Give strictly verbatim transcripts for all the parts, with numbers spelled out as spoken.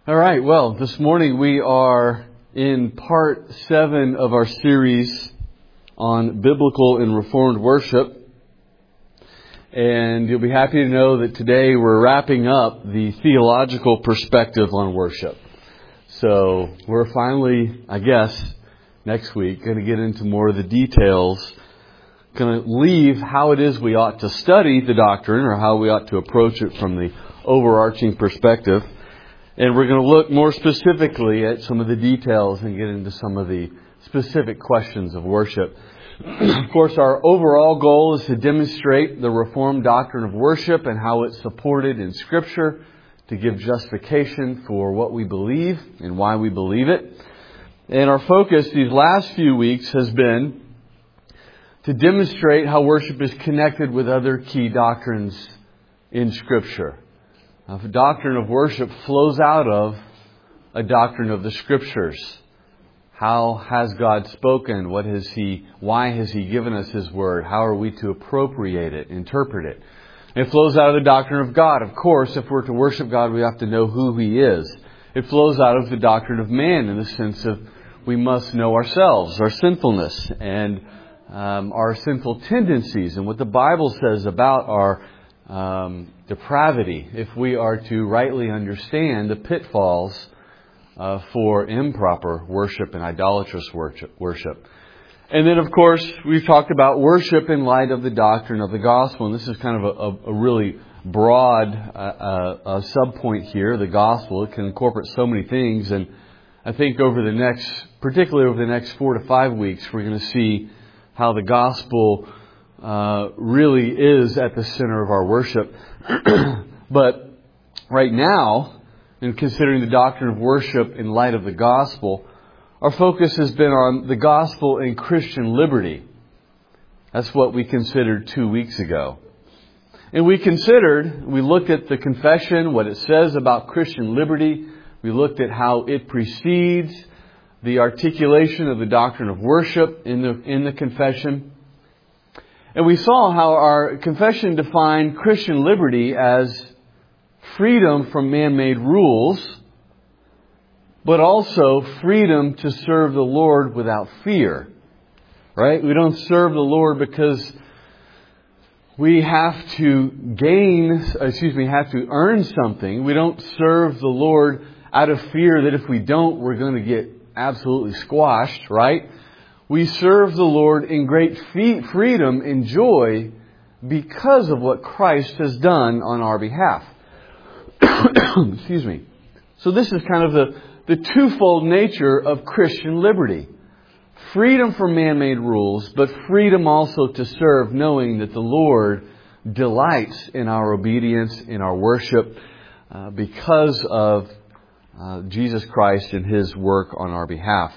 All right, well, this morning we are in part seven of our series on biblical and reformed worship. And you'll be happy to know that today we're wrapping up the theological perspective on worship. So we're finally, I guess, next week going to get into more of the details, going to leave how it is we ought to study the doctrine or how we ought to approach it from the overarching perspective. And we're going to look more specifically at some of the details and get into some of the specific questions of worship. Of course, our overall goal is to demonstrate the Reformed doctrine of worship and how it's supported in Scripture, to give justification for what we believe and why we believe it. And our focus these last few weeks has been to demonstrate how worship is connected with other key doctrines in Scripture. Now, the doctrine of worship flows out of a doctrine of the Scriptures. How has God spoken? What has He, why has He given us His Word? How are we to appropriate it, interpret it? It flows out of the doctrine of God. Of course, if we're to worship God, we have to know who He is. It flows out of the doctrine of man in the sense of we must know ourselves, our sinfulness, and um, our sinful tendencies, and what the Bible says about our Um, depravity, if we are to rightly understand the pitfalls uh, for improper worship and idolatrous worship. And then, of course, we've talked about worship in light of the doctrine of the gospel. And this is kind of a, a, a really broad uh, uh, uh, sub-point here, the gospel. It can incorporate so many things. And I think over the next, particularly over the next four to five weeks, we're going to see how the gospel Uh, really is at the center of our worship. But right now, in considering the doctrine of worship in light of the gospel, our focus has been on the gospel and Christian liberty. That's what we considered two weeks ago. And we considered, we looked at the confession, what it says about Christian liberty. We looked at how it precedes the articulation of the doctrine of worship in the, in the confession. And we saw how our confession defined Christian liberty as freedom from man-made rules, but also freedom to serve the Lord without fear. Right? We don't serve the Lord because we have to gain, excuse me, have to earn something. We don't serve the Lord out of fear that if we don't, we're going to get absolutely squashed, right? We serve the Lord in great freedom and joy because of what Christ has done on our behalf. Excuse me. So this is kind of the, the twofold nature of Christian liberty. Freedom from man-made rules, but freedom also to serve, knowing that the Lord delights in our obedience, in our worship, uh, because of uh, Jesus Christ and His work on our behalf.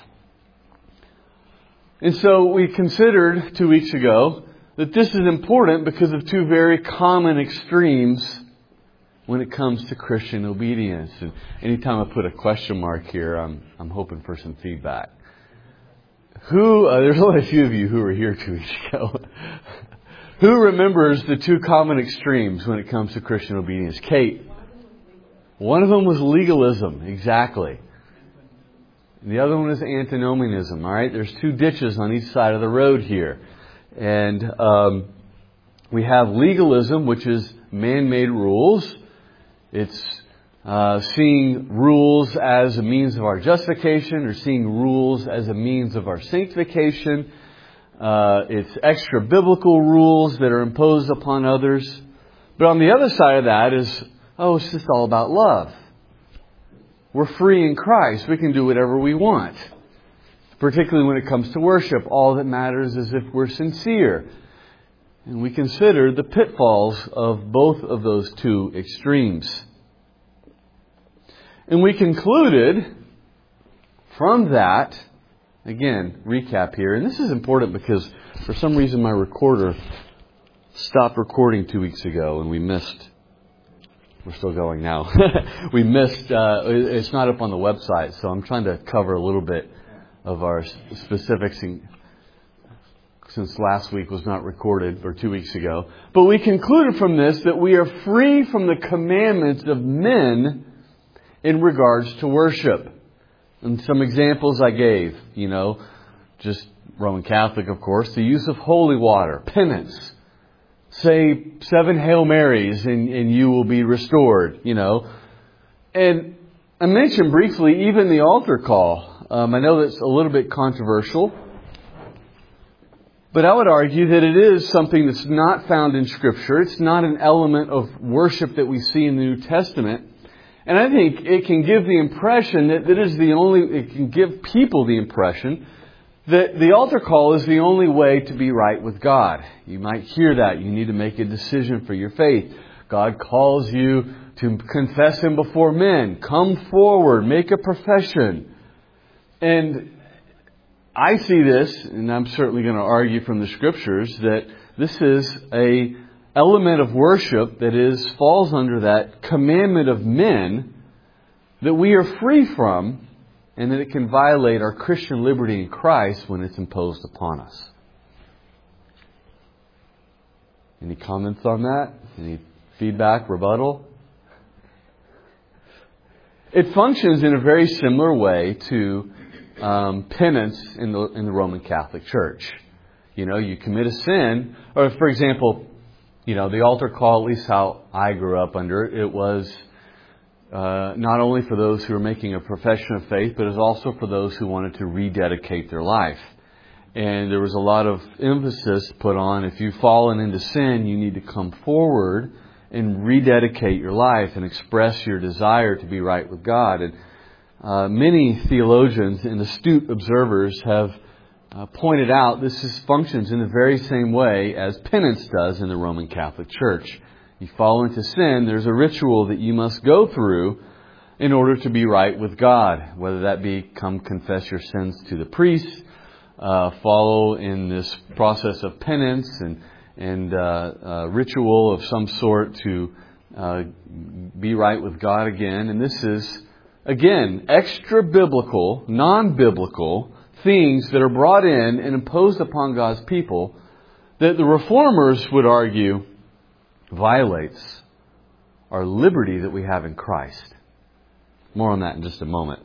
And so we considered two weeks ago that this is important because of two very common extremes when it comes to Christian obedience. And anytime I put a question mark here, I'm I'm hoping for some feedback. Who uh, there's only a few of you who were here two weeks ago. Who remembers the two common extremes when it comes to Christian obedience? Kate. One of them was legalism, exactly. The other one is antinomianism. All right, there's two ditches on each side of the road here, and um, we have legalism, which is man-made rules. It's uh, seeing rules as a means of our justification, or seeing rules as a means of our sanctification. Uh, it's extra biblical rules that are imposed upon others. But on the other side of that is, oh, it's just all about love. We're free in Christ. We can do whatever we want. Particularly when it comes to worship. All that matters is if we're sincere. And we consider the pitfalls of both of those two extremes. And we concluded from that, again, recap here. And this is important because for some reason my recorder stopped recording two weeks ago and we missed. We're still going now. we missed, uh, it's not up on the website, so I'm trying to cover a little bit of our specifics in, since last week was not recorded, or two weeks ago. But we concluded from this that we are free from the commandments of men in regards to worship. And some examples I gave, you know, just Roman Catholic, of course, the use of holy water, penance. Say seven Hail Marys and, and you will be restored, you know. And I mentioned briefly even the altar call. Um, I know that's a little bit controversial. But I would argue that it is something that's not found in Scripture. It's not an element of worship that we see in the New Testament. And I think it can give the impression that it is the only, it can give people the impression that the altar call is the only way to be right with God. You might hear that. You need to make a decision for your faith. God calls you to confess Him before men. Come forward. Make a profession. And I see this, and I'm certainly going to argue from the Scriptures, that this is a element of worship that is falls under that commandment of men that we are free from, and that it can violate our Christian liberty in Christ when it's imposed upon us. Any comments on that? Any feedback, rebuttal? It functions in a very similar way to um, penance in the in the Roman Catholic Church. You know, you commit a sin, or for example, you know, the altar call, at least how I grew up under it, it was Uh, not only for those who were making a profession of faith, but it was also for those who wanted to rededicate their life. And there was a lot of emphasis put on, if you've fallen into sin, you need to come forward and rededicate your life and express your desire to be right with God. And uh, many theologians and astute observers have uh, pointed out this is, functions in the very same way as penance does in the Roman Catholic Church. You fall into sin, there's a ritual that you must go through in order to be right with God. Whether that be come confess your sins to the priest, uh, follow in this process of penance and, and uh, uh, ritual of some sort to uh, be right with God again. And this is, again, extra-biblical, non-biblical things that are brought in and imposed upon God's people that the Reformers would argue violates our liberty that we have in Christ. More on that in just a moment.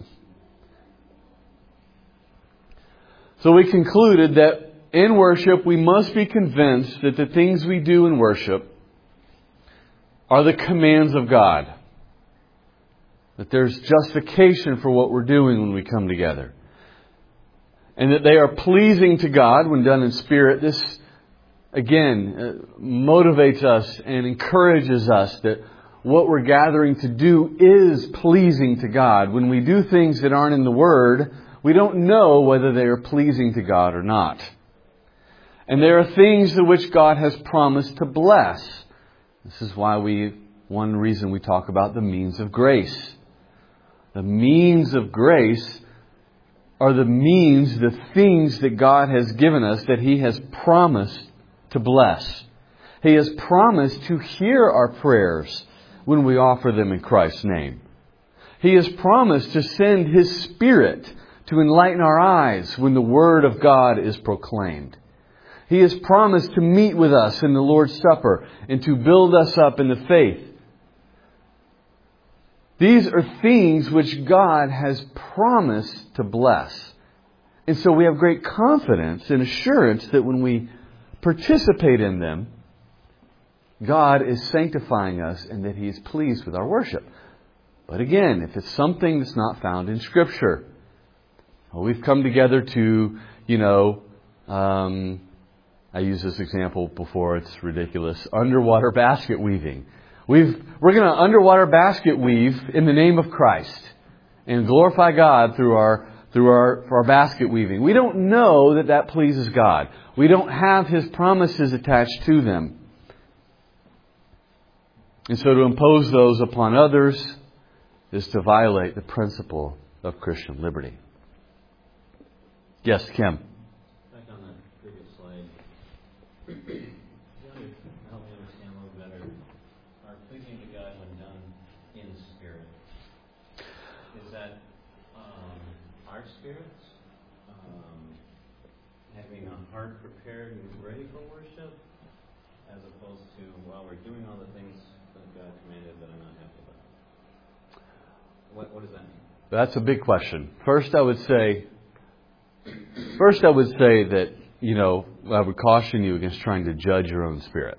So we concluded that in worship we must be convinced that the things we do in worship are the commands of God. That there's justification for what we're doing when we come together. And that they are pleasing to God when done in spirit. This Again, uh, motivates us and encourages us that what we're gathering to do is pleasing to God. When we do things that aren't in the Word, we don't know whether they are pleasing to God or not. And there are things to which God has promised to bless. This is why we, one reason we talk about the means of grace. The means of grace are the means, the things that God has given us that He has promised to bless. He has promised to hear our prayers when we offer them in Christ's name. He has promised to send His Spirit to enlighten our eyes when the Word of God is proclaimed. He has promised to meet with us in the Lord's Supper and to build us up in the faith. These are things which God has promised to bless. And so we have great confidence and assurance that when we participate in them, God is sanctifying us and that He is pleased with our worship. But again, if it's something that's not found in Scripture, well, we've come together to, you know, um, I used this example before, it's ridiculous, underwater basket weaving. We've, we're going to underwater basket weave in the name of Christ and glorify God through our through our, our basket weaving. We don't know that that pleases God. We don't have His promises attached to them. And so to impose those upon others is to violate the principle of Christian liberty. Yes, Kim. Back on that previous slide, can you help me understand a little better our pleasing to God when done in spirit? Is that um, our spirits um, having a heart prepared and ready for worship, as opposed to, well, we're doing all the things that God commanded that I'm not happy about? What, what does that mean? That's a big question. First, I would say, first I would say that, you know, I would caution you against trying to judge your own spirit.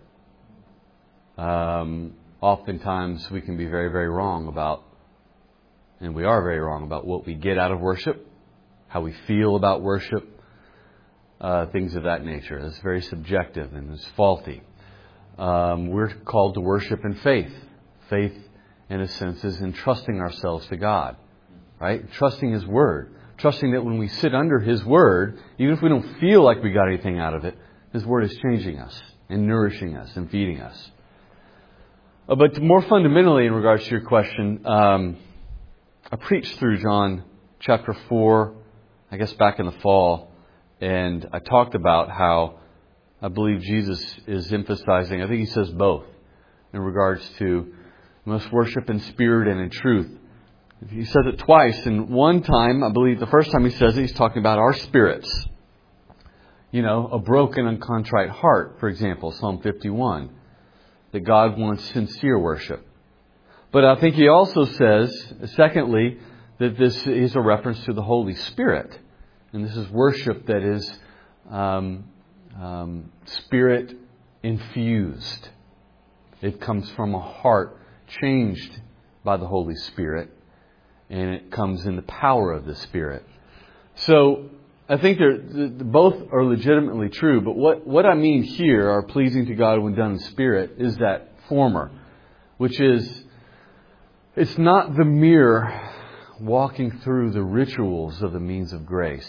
Um, oftentimes we can be very, very wrong about, and we are very wrong about what we get out of worship, how we feel about worship, uh, things of that nature. It's very subjective and it's faulty. Um, we're called to worship in faith. Faith, in a sense, is in trusting ourselves to God, right? Trusting His Word. Trusting that when we sit under His Word, even if we don't feel like we got anything out of it, His Word is changing us and nourishing us and feeding us. Uh, but more fundamentally, in regards to your question, um, I preached through John chapter four, I guess back in the fall, and I talked about how I believe Jesus is emphasizing, I think He says both, in regards to must worship in spirit and in truth. He says it twice. And one time, I believe the first time He says it, He's talking about our spirits. You know, a broken and contrite heart, for example, Psalm fifty-one. That God wants sincere worship. But I think He also says, secondly, that this is a reference to the Holy Spirit. And this is worship that is um, um, Spirit infused. It comes from a heart changed by the Holy Spirit. And it comes in the power of the Spirit. So I think they're, both are legitimately true. But what, what I mean here, are pleasing to God when done in spirit, is that former. Which is, it's not the mere walking through the rituals of the means of grace.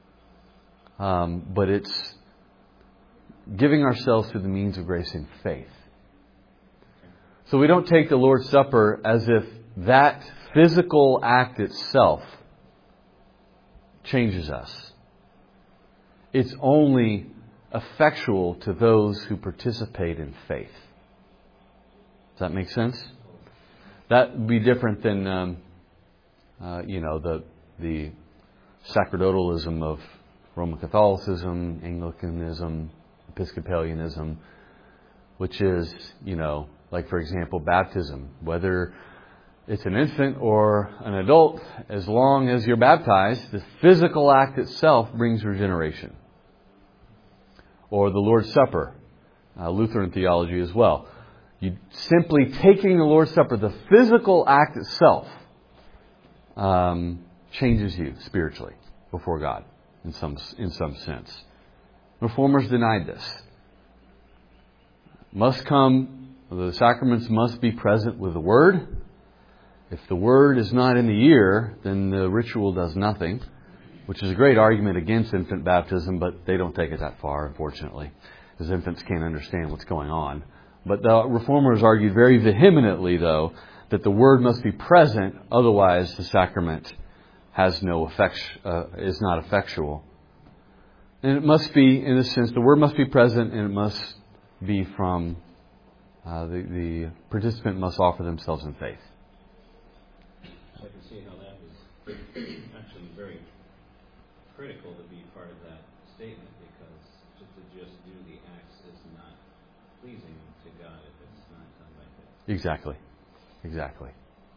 Um, but it's giving ourselves to the means of grace in faith. So we don't take the Lord's Supper as if that physical act itself changes us. It's only effectual to those who participate in faith. Does that make sense? That would be different than, um, uh, you know, the the sacerdotalism of Roman Catholicism, Anglicanism, Episcopalianism, which is, you know, like, for example, baptism. Whether it's an infant or an adult, as long as you're baptized, the physical act itself brings regeneration. Or the Lord's Supper, uh, Lutheran theology as well. You simply taking the Lord's Supper, the physical act itself, um, changes you spiritually before God in some in some sense. Reformers denied this. Must come, the sacraments must be present with the Word. If the Word is not in the ear, then the ritual does nothing, which is a great argument against infant baptism, but they don't take it that far, unfortunately, because infants can't understand what's going on. But the Reformers argued very vehemently, though, that the Word must be present, otherwise the sacrament has no effect, uh, is not effectual. And it must be, in a sense, the Word must be present, and it must be from uh, the, the participant must offer themselves in faith. I can see how that is actually very critical to be part of that statement, because just to just do the acts is not pleasing to God if it's not done by faith. Exactly. Exactly.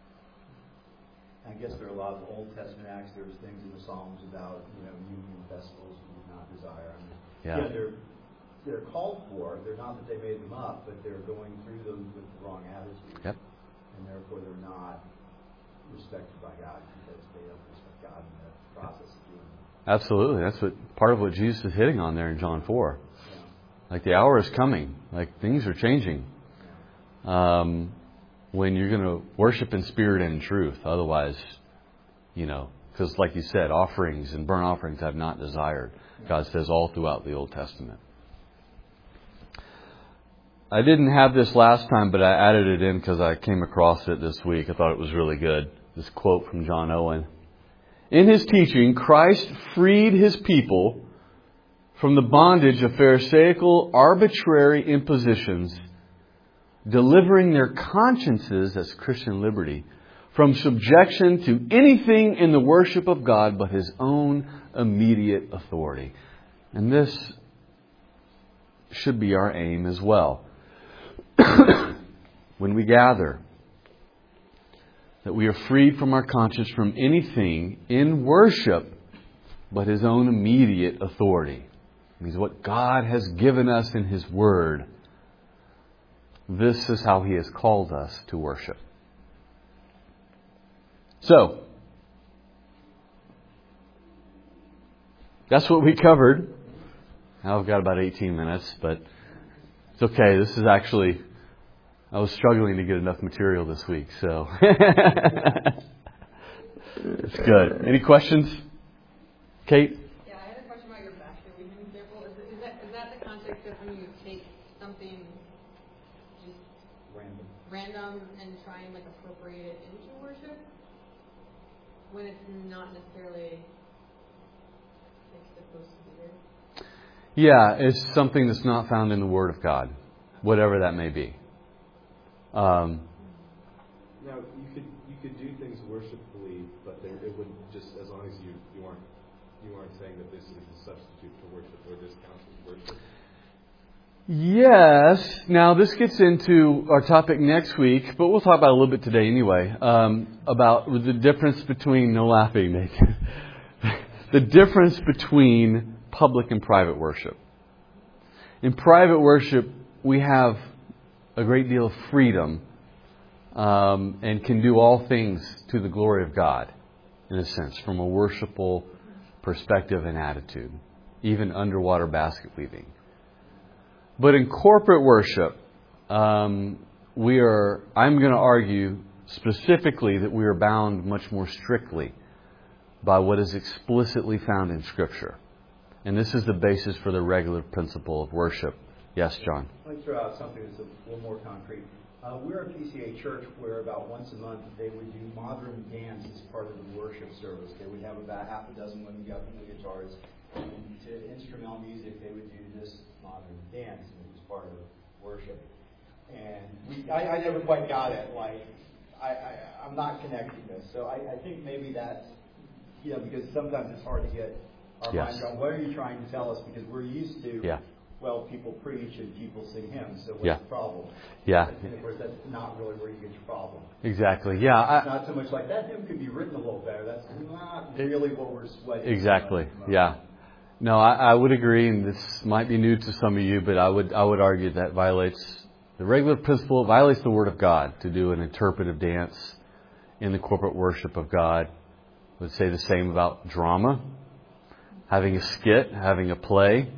I guess there are a lot of Old Testament acts. There's things in the Psalms about, you know, union festivals we do not desire. I mean, Yeah. yeah, they're they're called for. They're not that they made them up, but they're going through them with the wrong attitude. Yep. And therefore they're not respected by God because they don't respect God in the process of doing them. Absolutely. That's what part of what Jesus is hitting on there in John four. Yeah. Like, the hour is coming. Like, things are changing. Yeah. Um, when you're going to worship in spirit and in truth. Otherwise, you know, because like you said, offerings and burnt offerings have not desired. God says all throughout the Old Testament. I didn't have this last time, but I added it in because I came across it this week. I thought it was really good. This quote from John Owen. In his teaching, Christ freed His people from the bondage of Pharisaical arbitrary impositions, delivering their consciences as Christian liberty from subjection to anything in the worship of God but His own immediate authority. And this should be our aim as well. When we gather, that we are freed from our conscience from anything in worship but His own immediate authority. It means what God has given us in His Word. This is how He has called us to worship. So, that's what we covered. Now I've got about eighteen minutes, but it's okay. This is actually, I was struggling to get enough material this week, so it's good. Any questions? Kate? Yeah, I had a question about your basket weaving example. Is, it, is, that, is that the context of when you take something just Random. random and try and like appropriate it into worship? When it's not necessarily like supposed to be there? Yeah, it's something that's not found in the Word of God, whatever that may be. Um, now, you could you could do things worshipfully, but there, it would just, as long as you, you aren't you aren't saying that this is a substitute for worship or this counts as worship. Yes. Now, this gets into our topic next week, but we'll talk about it a little bit today anyway, um, about the difference between, no laughing, Nathan, the difference between public and private worship. In private worship, we have a great deal of freedom um, and can do all things to the glory of God, in a sense, from a worshipful perspective and attitude, even underwater basket weaving. But in corporate worship, um, we are, I'm going to argue specifically that we are bound much more strictly by what is explicitly found in Scripture. And this is the basis for the regular principle of worship. Yes, John? Let me throw out something that's a little more concrete. Uh, we're a P C A church where about once a month they would do modern dance as part of the worship service. They would have about half a dozen women get up on the guitars. And to instrumental music, they would do this modern dance, and it was part of worship. And we, I, I never quite got it. Like, I, I, I'm not connecting this. So I, I think maybe that's, you know, because sometimes it's hard to get our Yes. minds around. What are you trying to tell us? Because we're used to, Yeah. well, people preach and people sing hymns, so what's Yeah. the problem? Yeah. And of course, that's not really where you get your problem. Exactly. Yeah. I, It's not so much like that hymn could be written a little better. That's not really what we're sweating. Exactly. about. Yeah. No, I, I would agree, and this might be new to some of you, but I would I would argue that violates the regular principle, violates the Word of God to do an interpretive dance in the corporate worship of God. I would say the same about drama, having a skit, having a play.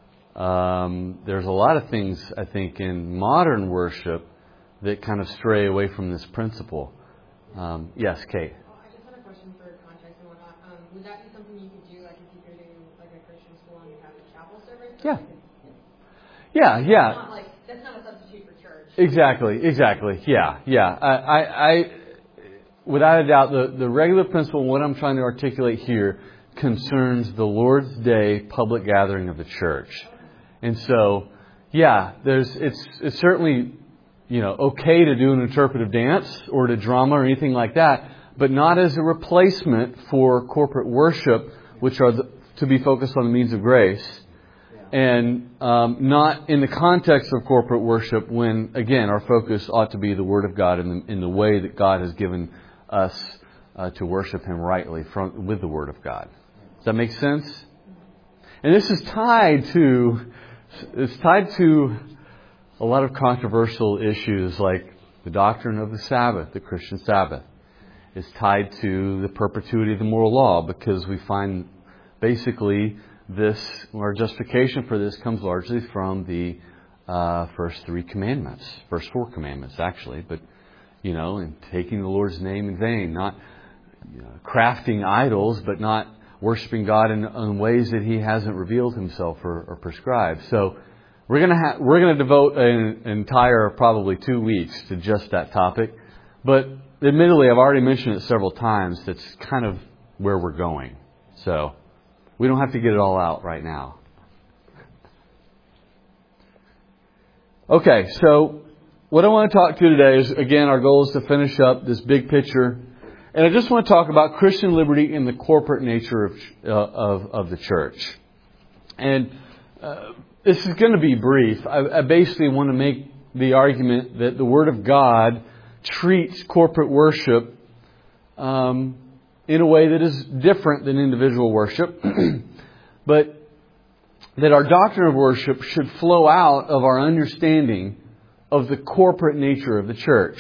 Um, there's a lot of things, I think, in modern worship that kind of stray away from this principle. Um, yes, Kate? Oh, I just had a question for context and whatnot. Um, would that be something you could do, like if you go to like a Christian school and you have a chapel service? Yeah. Like, Yeah, yeah. It's not like, that's not a substitute for church. Exactly, exactly. Yeah, yeah. I, I, I without a doubt, the, the regular principle, what I'm trying to articulate here, concerns the Lord's Day public gathering of the church. And so, yeah, there's it's it's certainly, you know, okay to do an interpretive dance or to drama or anything like that, but not as a replacement for corporate worship, which are the, to be focused on the means of grace. And um, not in the context of corporate worship when, again, our focus ought to be the Word of God in the, in the way that God has given us uh, to worship Him rightly from with the Word of God. Does that make sense? And this is tied to it's tied to a lot of controversial issues like the doctrine of the Sabbath, the Christian Sabbath. It's tied to the perpetuity of the moral law because we find basically this, our justification for this comes largely from the uh, first three commandments, first four commandments actually, but, you know, and taking the Lord's name in vain, not you know, crafting idols, but not worshiping God in, in ways that He hasn't revealed Himself or, or prescribed. So we're gonna ha- we're gonna devote an, an entire probably two weeks to just that topic, but admittedly, I've already mentioned it several times. That's kind of where we're going. So we don't have to get it all out right now. Okay, so what I want to talk to you today is, again, our goal is to finish up this big picture. And I just want to talk about Christian liberty in the corporate nature of uh, of, of the church. And uh, this is going to be brief. I, I basically want to make the argument that the Word of God treats corporate worship um, in a way that is different than individual worship, but that our doctrine of worship should flow out of our understanding of the corporate nature of the church.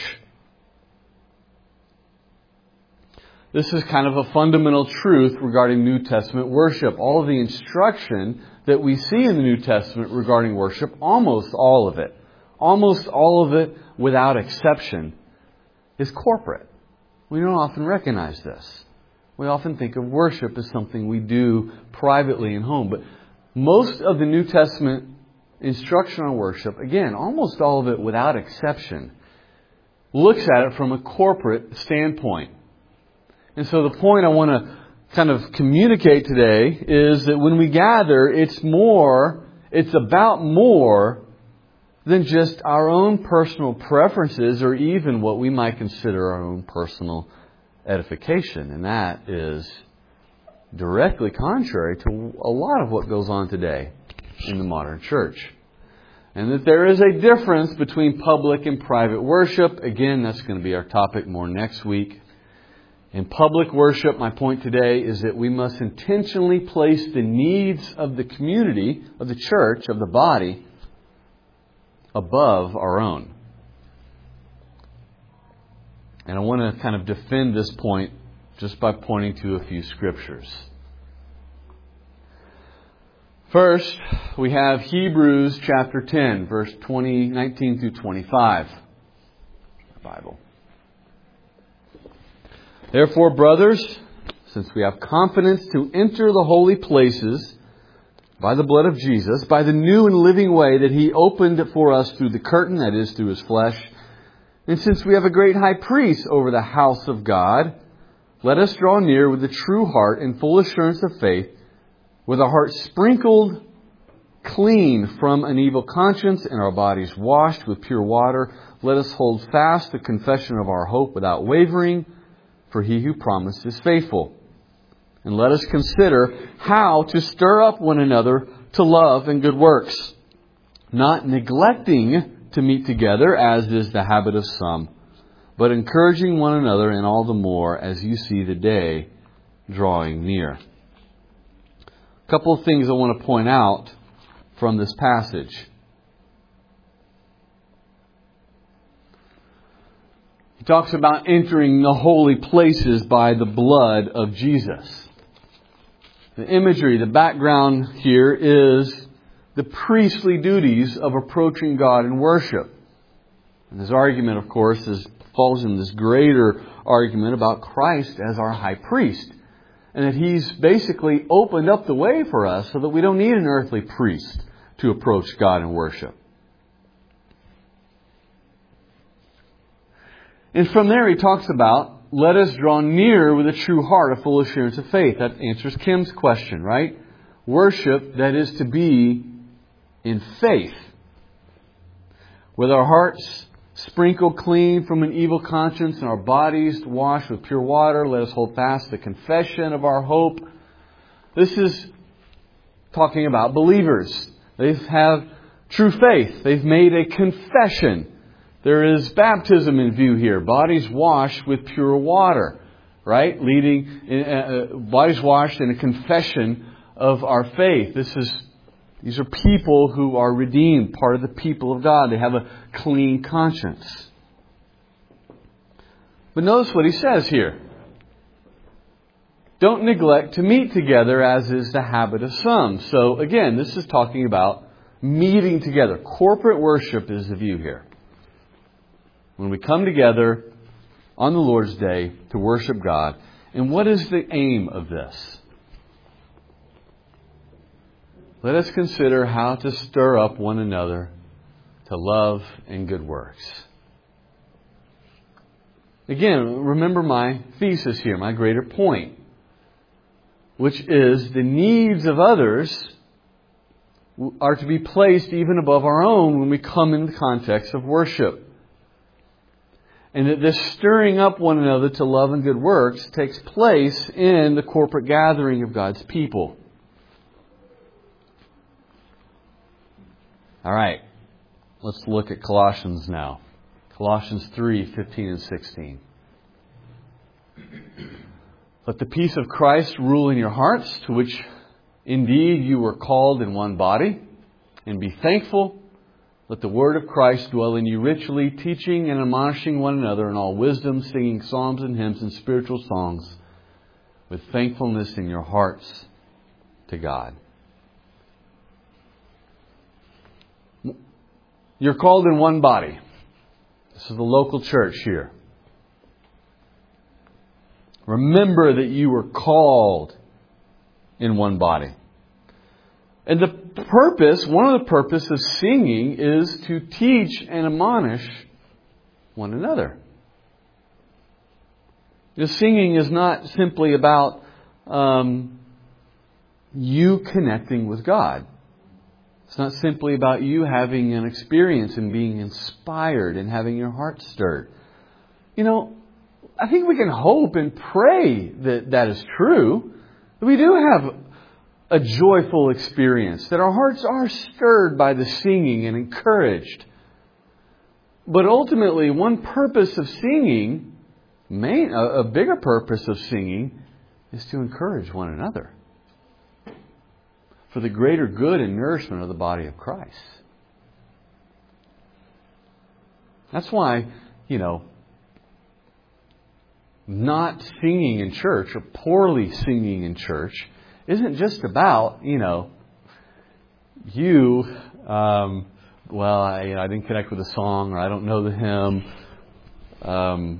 This is kind of a fundamental truth regarding New Testament worship. All of the instruction that we see in the New Testament regarding worship, almost all of it, almost all of it without exception, is corporate. We don't often recognize this. We often think of worship as something we do privately in home. But most of the New Testament instruction on worship, again, almost all of it without exception, looks at it from a corporate standpoint. And so the point I want to kind of communicate today is that when we gather, it's more, it's about more than just our own personal preferences or even what we might consider our own personal edification. And that is directly contrary to a lot of what goes on today in the modern church. And that there is a difference between public and private worship. Again, that's going to be our topic more next week. In public worship, my point today is that we must intentionally place the needs of the community, of the church, of the body, above our own. And I want to kind of defend this point just by pointing to a few scriptures. First, we have Hebrews chapter ten, verse twenty, nineteen through twenty-five. Bible. Therefore, brothers, since we have confidence to enter the holy places by the blood of Jesus, by the new and living way that He opened for us through the curtain, that is, through His flesh, and since we have a great high priest over the house of God, let us draw near with a true heart and full assurance of faith, with our hearts sprinkled clean from an evil conscience and our bodies washed with pure water. Let us hold fast the confession of our hope without wavering, for He who promised is faithful. And let us consider how to stir up one another to love and good works, not neglecting to meet together, as is the habit of some, but encouraging one another, and all the more as you see the day drawing near. A couple of things I want to point out from this passage. He talks about entering the holy places by the blood of Jesus. The imagery, the background here is the priestly duties of approaching God in worship. And this argument, of course, is, falls in this greater argument about Christ as our high priest. And that He's basically opened up the way for us so that we don't need an earthly priest to approach God in worship. And from there he talks about, let us draw near with a true heart, a full assurance of faith. That answers Kim's question, right? Worship that is to be in faith. With our hearts sprinkled clean from an evil conscience and our bodies washed with pure water, let us hold fast the confession of our hope. This is talking about believers. They have true faith. They've made a confession. There is baptism in view here. Bodies washed with pure water, right? Leading, uh, bodies washed in a confession of our faith. This is, these are people who are redeemed, part of the people of God. They have a clean conscience. But notice what he says here. Don't neglect to meet together, as is the habit of some. So again, this is talking about meeting together. Corporate worship is the view here. When we come together on the Lord's Day to worship God. And what is the aim of this? Let us consider how to stir up one another to love and good works. Again, remember my thesis here, my greater point, which is the needs of others are to be placed even above our own when we come in the context of worship. And that this stirring up one another to love and good works takes place in the corporate gathering of God's people. All right, let's look at Colossians now. Colossians three, fifteen and sixteen. Let the peace of Christ rule in your hearts, to which indeed you were called in one body, and be thankful. Let the word of Christ dwell in you richly, teaching and admonishing one another in all wisdom, singing psalms and hymns and spiritual songs with thankfulness in your hearts to God. You're called in one body. This is the local church here. Remember that you were called in one body. And the purpose, one of the purposes of singing is to teach and admonish one another. The singing is not simply about um, you connecting with God. It's not simply about you having an experience and being inspired and having your heart stirred. You know, I think we can hope and pray that that is true. That we do have a joyful experience, that our hearts are stirred by the singing and encouraged. But ultimately, one purpose of singing, main, a, a bigger purpose of singing, is to encourage one another for the greater good and nourishment of the body of Christ. That's why, you know, not singing in church or poorly singing in church isn't just about, you know, you, um, well, I, you know, I didn't connect with the song, or I don't know the hymn. Um,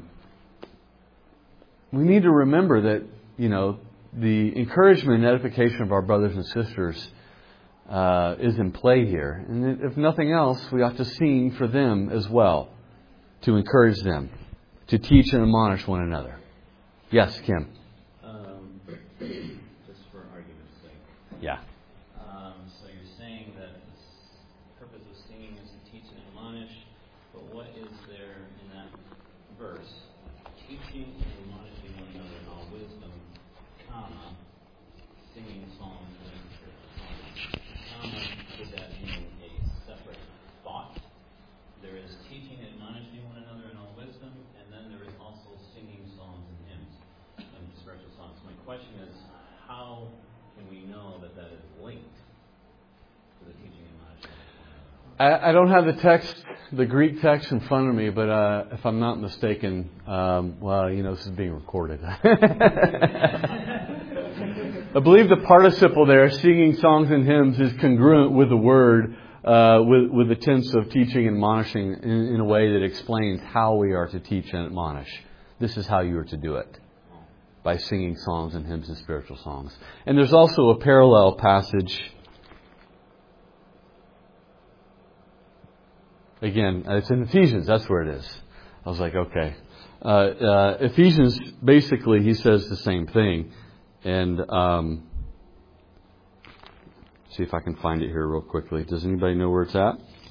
we need to remember that, you know, the encouragement and edification of our brothers and sisters uh, is in play here. And if nothing else, we ought to sing for them as well, to encourage them, to teach and admonish one another. Yes, Kim. Um, just for argument's sake. Yeah. Um, so you're saying that the purpose of singing is to teach and admonish, but what is there in that verse? Teaching and admonishing one another in all wisdom, comma, singing psalms and spiritual songs. Comma, would that mean a separate thought? There is teaching and admonishing one another in all wisdom, and then there is also singing psalms and hymns and spiritual songs. My question is, how can we know that that is linked to the teaching and admonishing? I, I don't have the text, the Greek text in front of me, but uh, if I'm not mistaken, um, well, you know, this is being recorded. I believe the participle there, singing songs and hymns, is congruent with the word, uh, with, with the tense of teaching and admonishing in, in a way that explains how we are to teach and admonish. This is how you are to do it, by singing songs and hymns and spiritual songs. And there's also a parallel passage. Again, it's in Ephesians. That's where it is. I was like, okay. Uh, uh, Ephesians, basically, he says the same thing. And um, see if I can find it here real quickly. Does anybody know where it's at?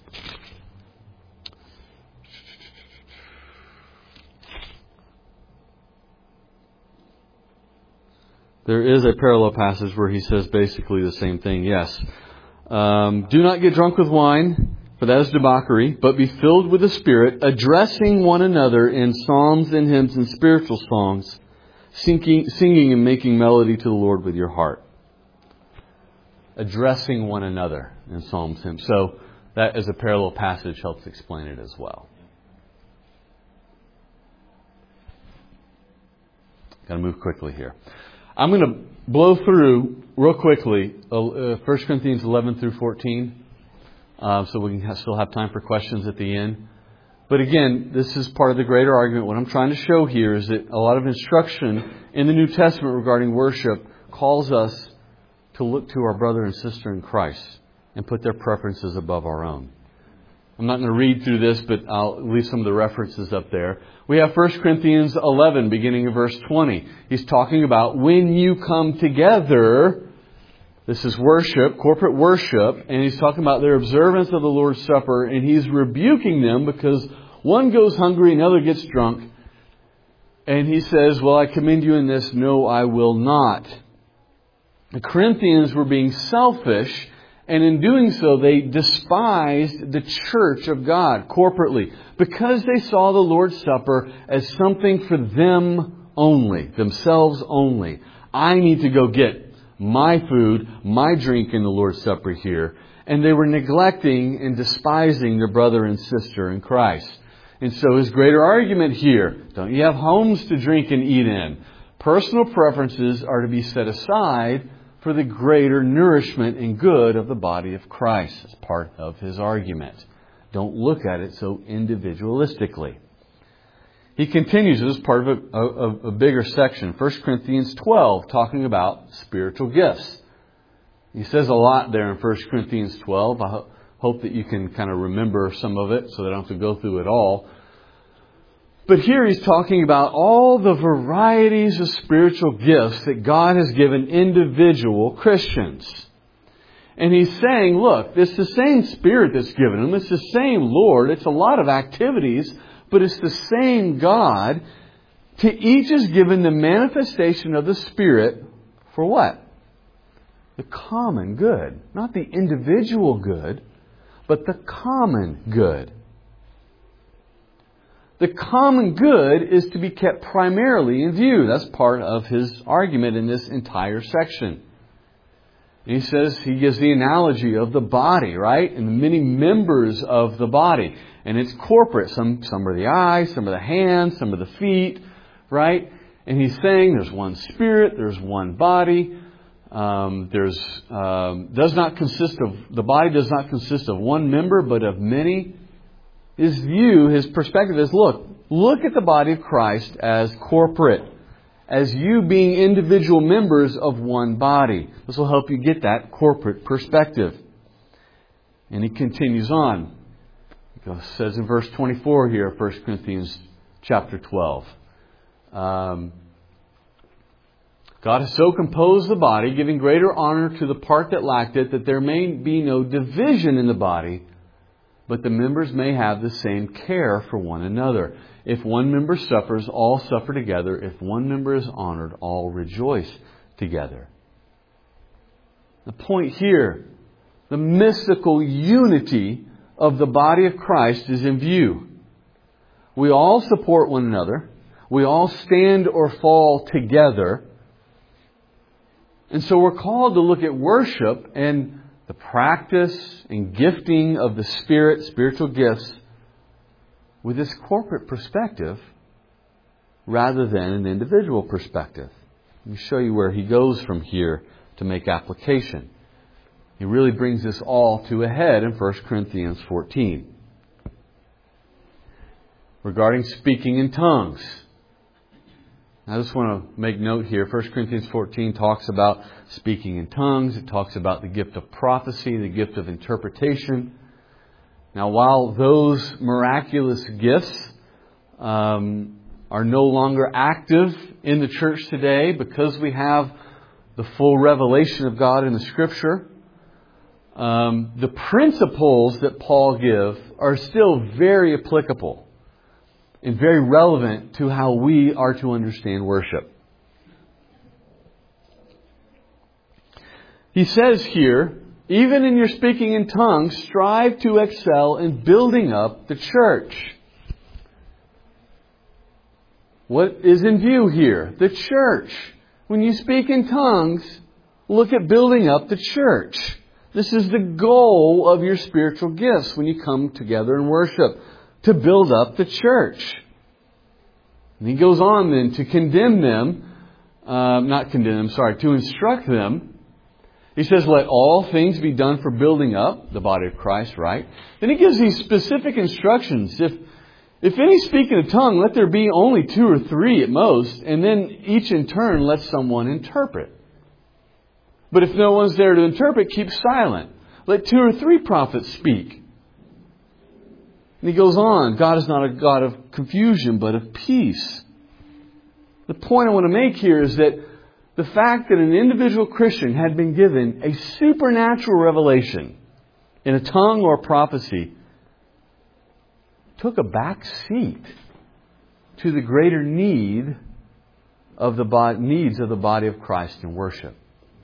There is a parallel passage where he says basically the same thing. Yes. Um, do not get drunk with wine, for that is debauchery, but be filled with the Spirit, addressing one another in psalms and hymns and spiritual songs, singing, singing and making melody to the Lord with your heart. Addressing one another in psalms and hymns. So that as a parallel passage helps explain it as well. Got to move quickly here. I'm going to blow through real quickly uh, First Corinthians eleven through fourteen. Uh, so we can have, still have time for questions at the end. But again, this is part of the greater argument. What I'm trying to show here is that a lot of instruction in the New Testament regarding worship calls us to look to our brother and sister in Christ and put their preferences above our own. I'm not going to read through this, but I'll leave some of the references up there. We have First Corinthians eleven, beginning in verse twenty. He's talking about when you come together. This is worship, corporate worship, and he's talking about their observance of the Lord's Supper, and he's rebuking them because one goes hungry, another gets drunk. And he says, well, I commend you in this. No, I will not. The Corinthians were being selfish, and in doing so, they despised the church of God corporately because they saw the Lord's Supper as something for them only, themselves only. I need to go get my food, my drink in the Lord's Supper here. And they were neglecting and despising their brother and sister in Christ. And so his greater argument here, don't you have homes to drink and eat in? Personal preferences are to be set aside for the greater nourishment and good of the body of Christ. As part of his argument. Don't look at it so individualistically. He continues, this is part of a, a, a bigger section, First Corinthians twelve, talking about spiritual gifts. He says a lot there in First Corinthians twelve. I ho- hope that you can kind of remember some of it so that I don't have to go through it all. But here he's talking about all the varieties of spiritual gifts that God has given individual Christians. And he's saying, look, it's the same Spirit that's given them. It's the same Lord. It's a lot of activities, but it's the same God. To each is given the manifestation of the Spirit for what? The common good. Not the individual good, but the common good. The common good is to be kept primarily in view. That's part of his argument in this entire section. He says, he gives the analogy of the body, right? And the many members of the body. And it's corporate. Some, some are the eyes, some are the hands, some are the feet, right? And he's saying there's one Spirit, there's one body. Um, there's, um, does not consist of, the body does not consist of one member, but of many. His view, his perspective is, look, look at the body of Christ as corporate. As you being individual members of one body. This will help you get that corporate perspective. And he continues on. It says in verse twenty-four here, First Corinthians chapter twelve. Um, God has so composed the body, giving greater honor to the part that lacked it, that there may be no division in the body, but the members may have the same care for one another. If one member suffers, all suffer together. If one member is honored, all rejoice together. The point here, the mystical unity of the body of Christ is in view. We all support one another. We all stand or fall together. And so we're called to look at worship and the practice and gifting of the Spirit, spiritual gifts, with this corporate perspective rather than an individual perspective. Let me show you where he goes from here to make application. He really brings this all to a head in First Corinthians fourteen. Regarding speaking in tongues. I just want to make note here. First Corinthians fourteen talks about speaking in tongues. It talks about the gift of prophecy, the gift of interpretation. Now, while those miraculous gifts um, are no longer active in the church today because we have the full revelation of God in the Scripture, um, the principles that Paul gives are still very applicable and very relevant to how we are to understand worship. He says here, even in your speaking in tongues, strive to excel in building up the church. What is in view here? The church. When you speak in tongues, look at building up the church. This is the goal of your spiritual gifts when you come together and worship. To build up the church. And he goes on then to condemn them, uh, not condemn them, sorry, to instruct them. He says, let all things be done for building up the body of Christ, right? Then he gives these specific instructions. If if any speak in a tongue, let there be only two or three at most, and then each in turn let someone interpret. But if no one's there to interpret, keep silent. Let two or three prophets speak. And he goes on, God is not a God of confusion, but of peace. The point I want to make here is that the fact that an individual Christian had been given a supernatural revelation in a tongue or prophecy took a back seat to the greater need of the bo- needs of the body of Christ in worship.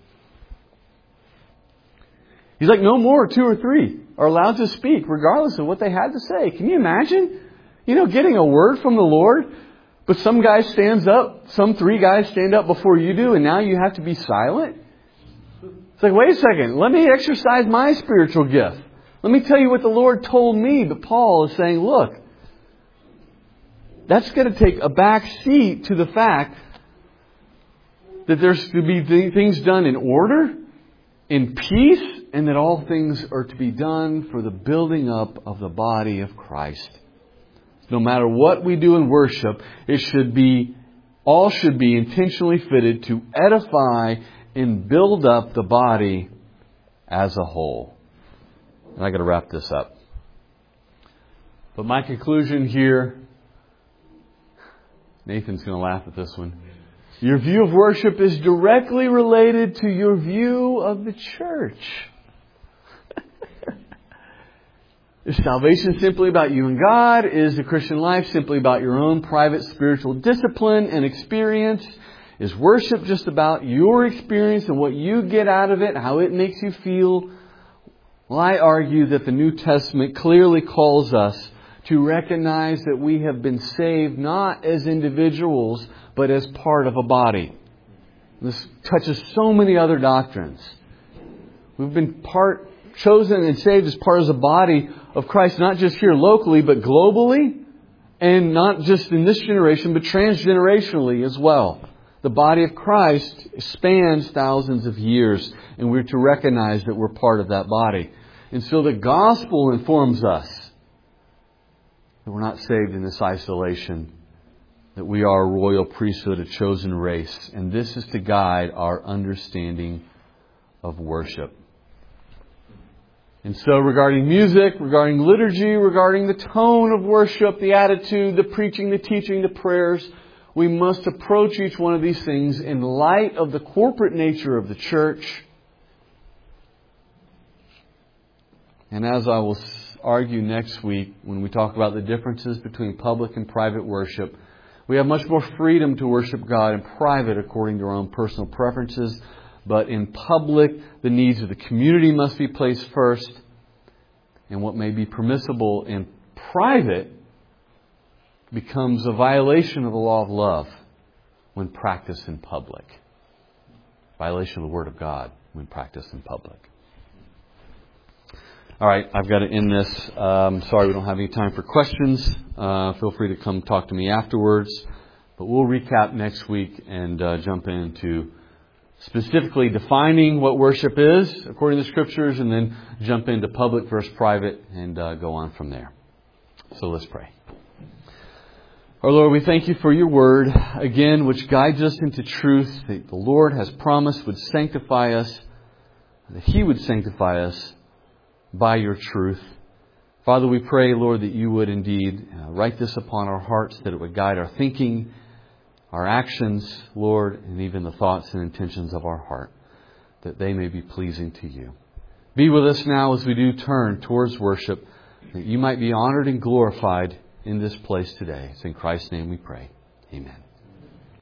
He's like, no more two or three are allowed to speak regardless of what they had to say. Can you imagine? You know, getting a word from the Lord, But some guy stands up, some three guys stand up before you do, and now you have to be silent? It's like, wait a second, let me exercise my spiritual gift. Let me tell you what the Lord told me. But Paul is saying, look, that's going to take a back seat to the fact that there's to be things done in order, in peace, and that all things are to be done for the building up of the body of Christ. No matter what we do in worship, it should be, all should be intentionally fitted to edify and build up the body as a whole. And I got to wrap this up. But my conclusion here, Nathan's going to laugh at this one. Your view of worship is directly related to your view of the church. Is salvation simply about you and God? Is the Christian life simply about your own private spiritual discipline and experience? Is worship just about your experience and what you get out of it, how it makes you feel? Well, I argue that the New Testament clearly calls us to recognize that we have been saved not as individuals, but as part of a body. This touches so many other doctrines. We've been part, chosen and saved as part of the body of Christ, not just here locally, but globally, and not just in this generation, but transgenerationally as well. The body of Christ spans thousands of years, and we're to recognize that we're part of that body. And so the gospel informs us that we're not saved in this isolation, that we are a royal priesthood, a chosen race, and this is to guide our understanding of worship. And so regarding music, regarding liturgy, regarding the tone of worship, the attitude, the preaching, the teaching, the prayers, we must approach each one of these things in light of the corporate nature of the church. And as I will argue next week when we talk about the differences between public and private worship, we have much more freedom to worship God in private according to our own personal preferences. But in public, the needs of the community must be placed first. And what may be permissible in private becomes a violation of the law of love when practiced in public. Violation of the Word of God when practiced in public. All right, I've got to end this. Um, sorry we don't have any time for questions. Uh, feel free to come talk to me afterwards. But we'll recap next week and uh, jump into specifically defining what worship is according to the Scriptures, and then jump into public versus private and uh, go on from there. So let's pray. Our Lord, we thank You for Your Word, again, which guides us into truth that the Lord has promised would sanctify us, that He would sanctify us by Your truth. Father, we pray, Lord, that You would indeed uh, write this upon our hearts, that it would guide our thinking, our actions, Lord, and even the thoughts and intentions of our heart, that they may be pleasing to You. Be with us now as we do turn towards worship, that You might be honored and glorified in this place today. It's in Christ's name we pray. Amen.